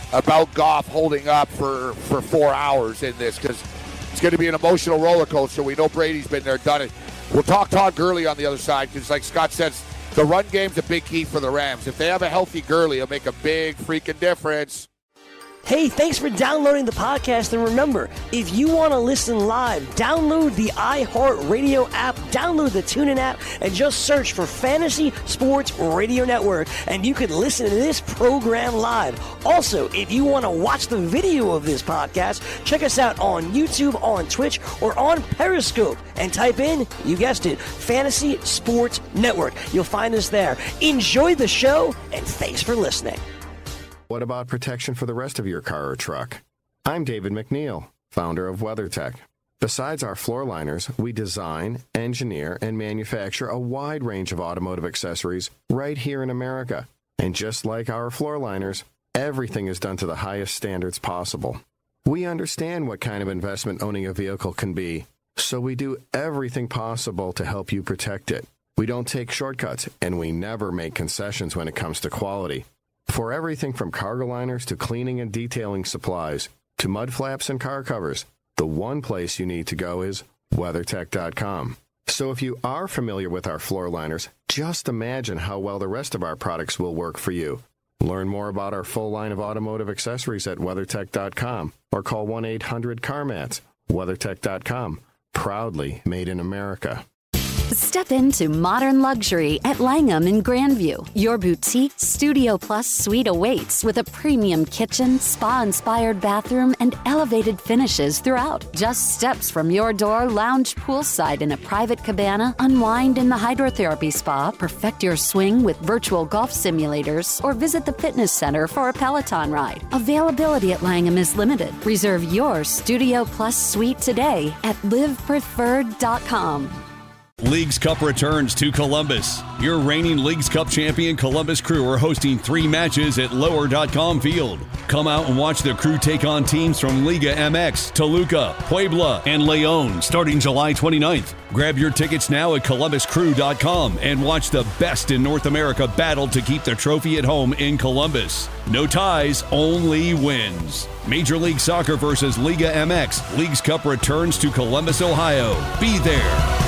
Speaker 5: Goff holding up for 4 hours in this, because it's going to be an emotional roller coaster. We know Brady's been there, done it. We'll talk Todd Gurley on the other side, because like Scott says, the run game's a big key for the Rams. If they have a healthy Gurley, it'll make a big freaking difference.
Speaker 3: Hey, thanks for downloading the podcast. And remember, if you want to listen live, download the iHeartRadio app, download the TuneIn app, and just search for Fantasy Sports Radio Network, and you can listen to this program live. Also, if you want to watch the video of this podcast, check us out on YouTube, on Twitch, or on Periscope, and type in, you guessed it, Fantasy Sports Network. You'll find us there. Enjoy the show, and thanks for listening.
Speaker 11: What about protection for the rest of your car or truck? I'm David McNeil, founder of WeatherTech. Besides our floor liners, we design, engineer, and manufacture a wide range of automotive accessories right here in America. And just like our floor liners, everything is done to the highest standards possible. We understand what kind of investment owning a vehicle can be, so we do everything possible to help you protect it. We don't take shortcuts, and we never make concessions when it comes to quality. For everything from cargo liners to cleaning and detailing supplies to mud flaps and car covers, the one place you need to go is WeatherTech.com. So if you are familiar with our floor liners, just imagine how well the rest of our products will work for you. Learn more about our full line of automotive accessories at WeatherTech.com or call 1-800-CarMats. WeatherTech.com, proudly made in America.
Speaker 1: Step into modern luxury at Langham in Grandview. Your boutique Studio Plus suite awaits with a premium kitchen, spa-inspired bathroom, and elevated finishes throughout. Just steps from your door, lounge poolside in a private cabana, unwind in the hydrotherapy spa, perfect your swing with virtual golf simulators, or visit the fitness center for a Peloton ride. Availability at Langham is limited. Reserve your Studio Plus suite today at livepreferred.com.
Speaker 2: Leagues Cup returns to Columbus. Your reigning Leagues Cup champion Columbus Crew are hosting 3 matches at lower.com field. Come out and watch the Crew take on teams from Liga MX, Toluca, Puebla, and Leon starting July 29th. Grab your tickets now at columbuscrew.com and watch the best in North America battle to keep the trophy at home in Columbus. No ties, only wins. Major League Soccer versus Liga MX. Leagues Cup returns to Columbus, Ohio. Be there.